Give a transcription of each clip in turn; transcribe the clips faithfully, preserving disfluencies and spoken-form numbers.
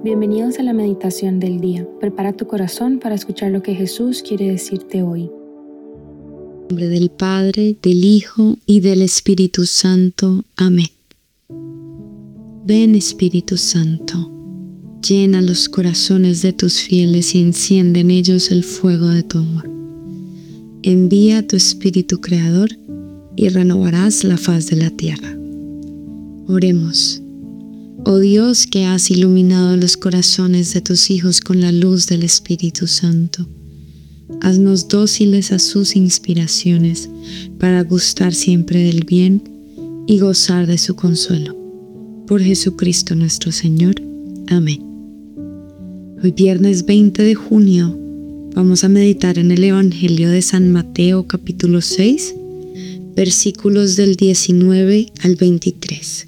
Bienvenidos a la meditación del día. Prepara tu corazón para escuchar lo que Jesús quiere decirte hoy. En nombre del Padre, del Hijo y del Espíritu Santo. Amén. Ven, Espíritu Santo, llena los corazones de tus fieles y enciende en ellos el fuego de tu amor. Envía tu Espíritu Creador y renovarás la faz de la tierra. Oremos. Oh Dios, que has iluminado los corazones de tus hijos con la luz del Espíritu Santo, haznos dóciles a sus inspiraciones para gustar siempre del bien y gozar de su consuelo. Por Jesucristo nuestro Señor. Amén. Hoy viernes veinte de junio vamos a meditar en el Evangelio de San Mateo capítulo seis, versículos del diecinueve al veintitrés.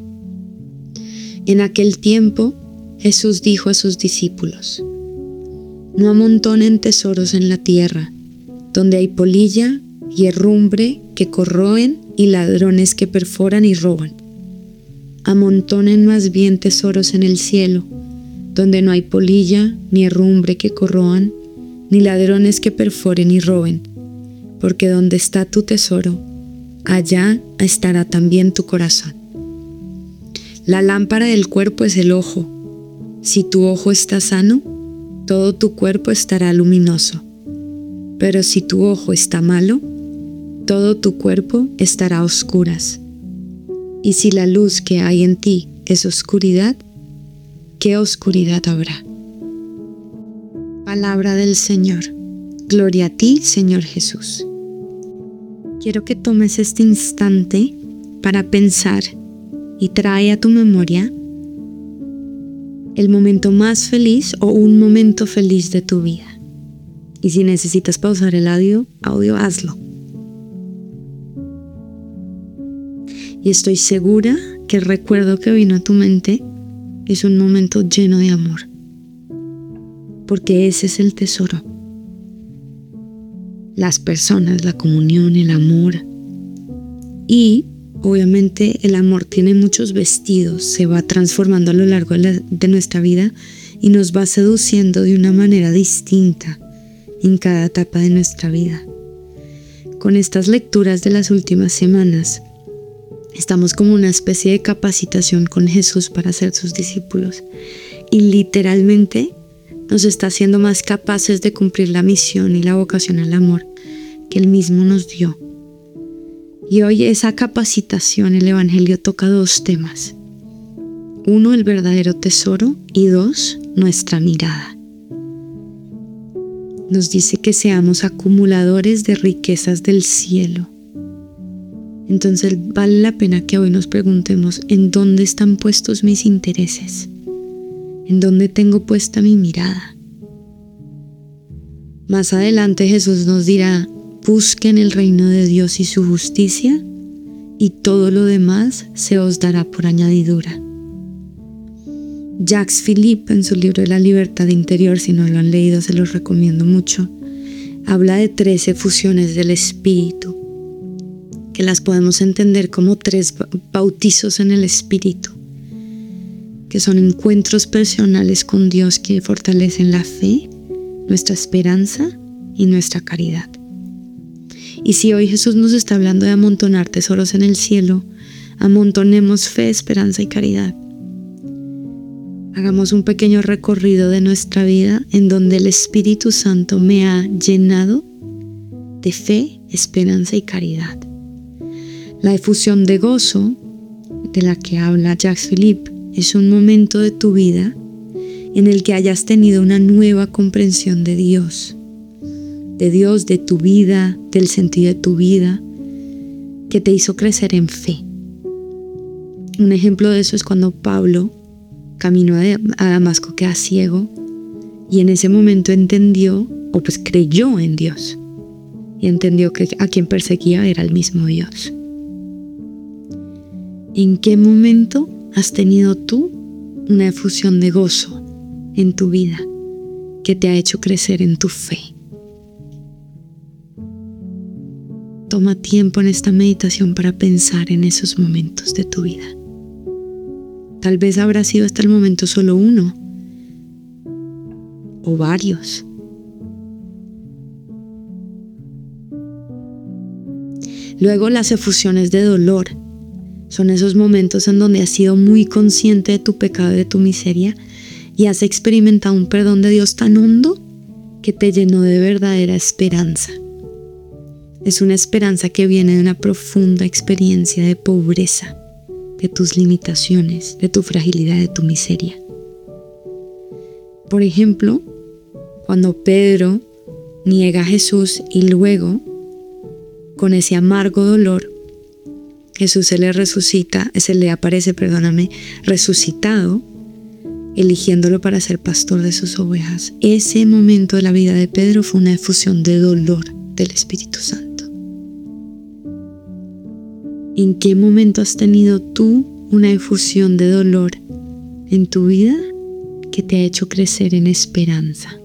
En aquel tiempo Jesús dijo a sus discípulos: No amontonen tesoros en la tierra, donde hay polilla y herrumbre que corroen y ladrones que perforan y roban. Amontonen más bien tesoros en el cielo, donde no hay polilla ni herrumbre que corroan, ni ladrones que perforen y roben, porque donde está tu tesoro, allá estará también tu corazón. La lámpara del cuerpo es el ojo. Si tu ojo está sano, todo tu cuerpo estará luminoso. Pero si tu ojo está malo, todo tu cuerpo estará a oscuras. Y si la luz que hay en ti es oscuridad, ¿qué oscuridad habrá? Palabra del Señor. Gloria a ti, Señor Jesús. Quiero que tomes este instante para pensar y trae a tu memoria el momento más feliz o un momento feliz de tu vida. Y si necesitas pausar el audio, audio hazlo. Y estoy segura que el recuerdo que vino a tu mente es un momento lleno de amor, porque ese es el tesoro. Las personas, la comunión, el amor. Y obviamente el amor tiene muchos vestidos, se va transformando a lo largo de, la, de nuestra vida y nos va seduciendo de una manera distinta en cada etapa de nuestra vida. Con estas lecturas de las últimas semanas, estamos como una especie de capacitación con Jesús para ser sus discípulos y literalmente nos está haciendo más capaces de cumplir la misión y la vocación al amor que Él mismo nos dio. Y hoy esa capacitación, el Evangelio toca dos temas. Uno, el verdadero tesoro, y dos, nuestra mirada. Nos dice que seamos acumuladores de riquezas del cielo. Entonces vale la pena que hoy nos preguntemos: ¿en dónde están puestos mis intereses? ¿En dónde tengo puesta mi mirada? Más adelante Jesús nos dirá: busquen el reino de Dios y su justicia, y todo lo demás se os dará por añadidura. Jacques Philippe, en su libro de la libertad interior, si no lo han leído se los recomiendo mucho, habla de trece fusiones del espíritu, que las podemos entender como tres bautizos en el espíritu, que son encuentros personales con Dios que fortalecen la fe, nuestra esperanza y nuestra caridad. Y si hoy Jesús nos está hablando de amontonar tesoros en el cielo, amontonemos fe, esperanza y caridad. Hagamos un pequeño recorrido de nuestra vida en donde el Espíritu Santo me ha llenado de fe, esperanza y caridad. La efusión de gozo, de la que habla Jacques Philippe, es un momento de tu vida en el que hayas tenido una nueva comprensión de Dios. de Dios, de tu vida, del sentido de tu vida, que te hizo crecer en fe. Un ejemplo de eso es cuando Pablo caminó a Damasco, que era ciego, y en ese momento entendió, o pues creyó en Dios, y entendió que a quien perseguía era el mismo Dios. ¿En qué momento has tenido tú una efusión de gozo en tu vida que te ha hecho crecer en tu fe? Toma tiempo en esta meditación para pensar en esos momentos de tu vida. Tal vez habrá sido hasta el momento solo uno, o varios. Luego, las efusiones de dolor son esos momentos en donde has sido muy consciente de tu pecado y de tu miseria y has experimentado un perdón de Dios tan hondo que te llenó de verdadera esperanza. Es una esperanza que viene de una profunda experiencia de pobreza, de tus limitaciones, de tu fragilidad, de tu miseria. Por ejemplo, cuando Pedro niega a Jesús y luego, con ese amargo dolor, Jesús se le resucita, se le aparece, perdóname, resucitado, eligiéndolo para ser pastor de sus ovejas. Ese momento de la vida de Pedro fue una efusión de dolor del Espíritu Santo. ¿En qué momento has tenido tú una efusión de dolor en tu vida que te ha hecho crecer en esperanza?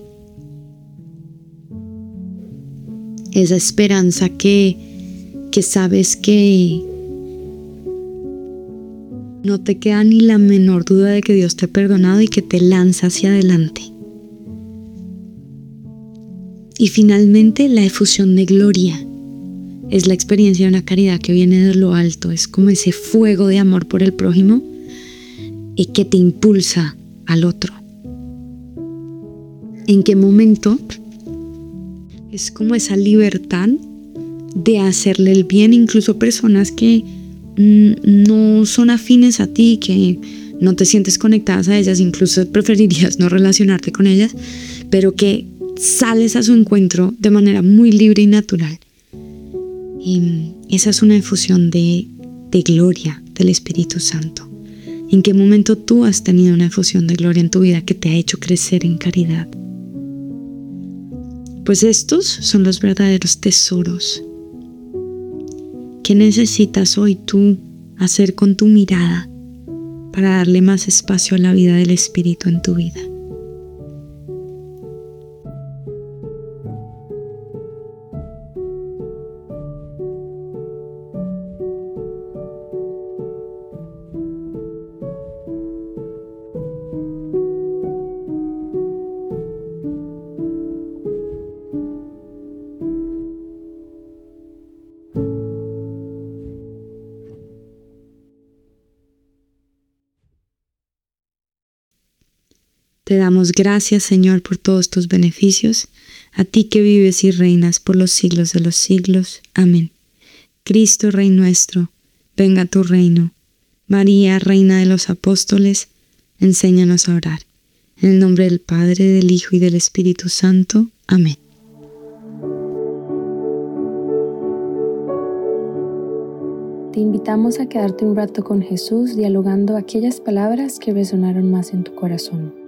Esa esperanza que, que sabes que no te queda ni la menor duda de que Dios te ha perdonado y que te lanza hacia adelante. Y finalmente, la efusión de gloria. Es la experiencia de una caridad que viene de lo alto. Es como ese fuego de amor por el prójimo y que te impulsa al otro. ¿En qué momento? Es como esa libertad de hacerle el bien, incluso a personas que mm, no son afines a ti, que no te sientes conectadas a ellas, incluso preferirías no relacionarte con ellas, pero que sales a su encuentro de manera muy libre y natural. Y esa es una efusión de, de gloria del Espíritu Santo. ¿En qué momento tú has tenido una efusión de gloria en tu vida que te ha hecho crecer en caridad? Pues estos son los verdaderos tesoros. ¿Qué necesitas hoy tú hacer con tu mirada para darle más espacio a la vida del Espíritu en tu vida? Te damos gracias, Señor, por todos tus beneficios, a ti que vives y reinas por los siglos de los siglos. Amén. Cristo, Rey nuestro, venga a tu reino. María, Reina de los Apóstoles, enséñanos a orar. En el nombre del Padre, del Hijo y del Espíritu Santo. Amén. Te invitamos a quedarte un rato con Jesús dialogando aquellas palabras que resonaron más en tu corazón.